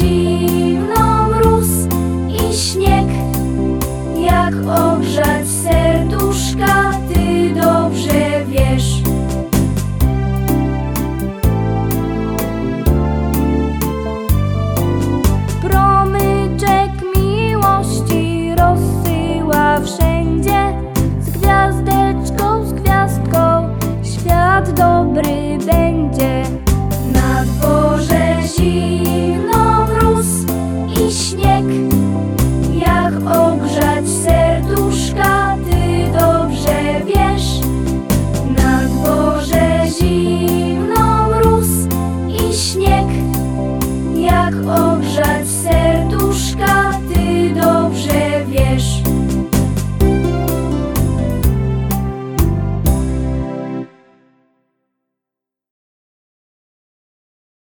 zimno mróz i śnieg. Jak ogrzać serduszka, ty dobrze wiesz. Promyczek miłości rozsyła wszędzie, z gwiazdeczką, z gwiazdką świat dobry będzie. Na dworze zimno mróz i śnieg. Jak ogrzać serduszka, ty dobrze wiesz. Na dworze zimno mróz i śnieg. Jak